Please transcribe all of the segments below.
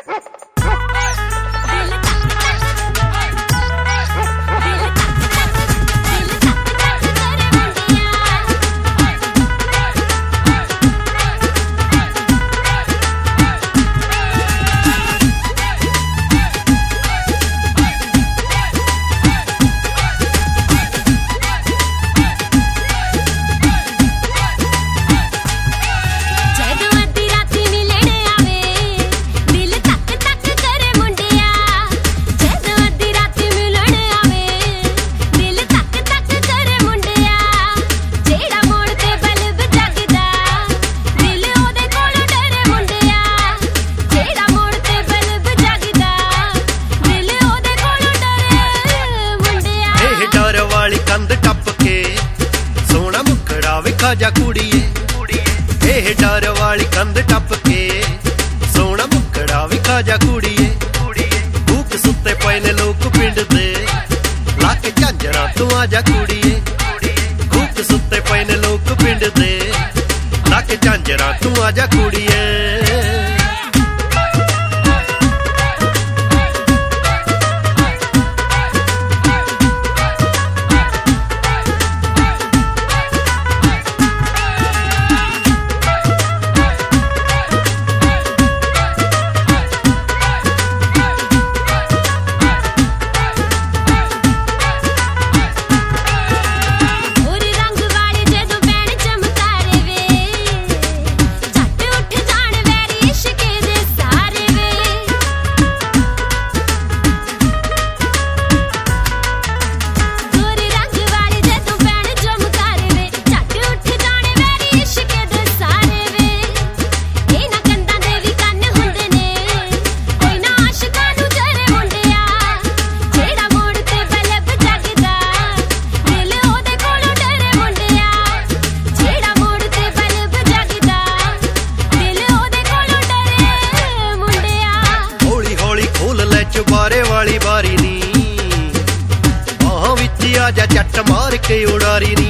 जा कुड़िए एह डर वाली कंध टप के सोना मुकड़ा विखा जा कुड़िए भूख सुते पे ने लोग पिंड दे लाके झांजरा तू आ जा कुड़िए भूख सुते पे ने लोग पिंड दे लाके झांजरा तू आ जा कुड़िए चुबारे वाली बारी नी बाहां विच आजा झट मार के उड़ारी नी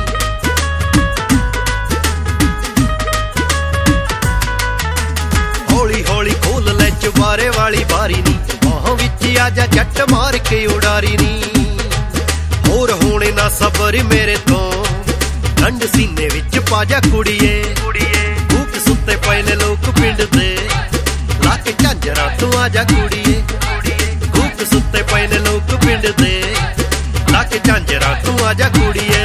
हौली हौली खोल ले चुबारे वाली बारी नी बाहां विच आजा झट मार के उड़ारी नी होर होने ना सबर मेरे तो ठंड सीने विच पाजा कुड़िए भूख सुते पे ने लोग पिंड दे लाके झांजरा तू आजा कुड़िए सुते पे ने लोग पिंड दे लाके झांजरा तू आजा कुड़िए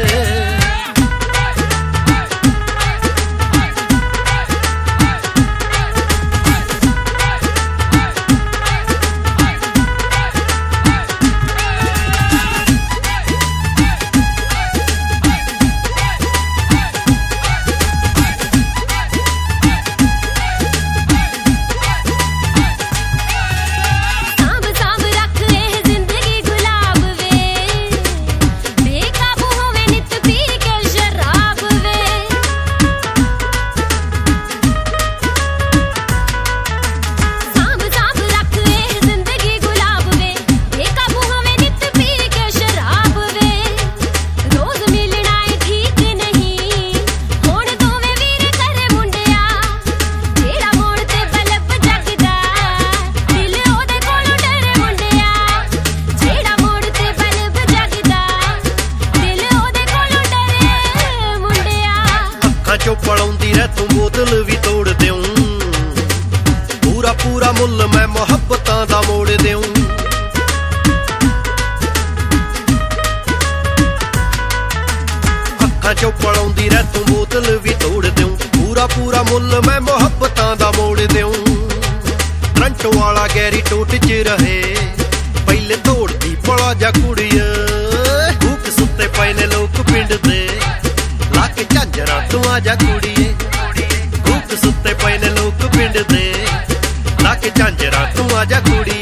चो पड़ौंदी रह तू बोतल भी तोड़ देऊं पूरा पूरा मुल मैं मोहब्बतां दा मोड़ देऊं अखां चो पड़ौंदी रह तू बोतल भी तोड़ देऊं पूरा पूरा मुल मैं मोहब्बतां दा मोड़ देऊं करंट वाला गैरी टोट च रहे पहले तोड़दी पड़ा जा कुड़िए भूख सुते पे ने लोग पिंड दे लाके झांजरा तू आजा कुड़िए भूख सुते पे ने लोग पिंड दे लाके झांजरा तू आजा कुड़िए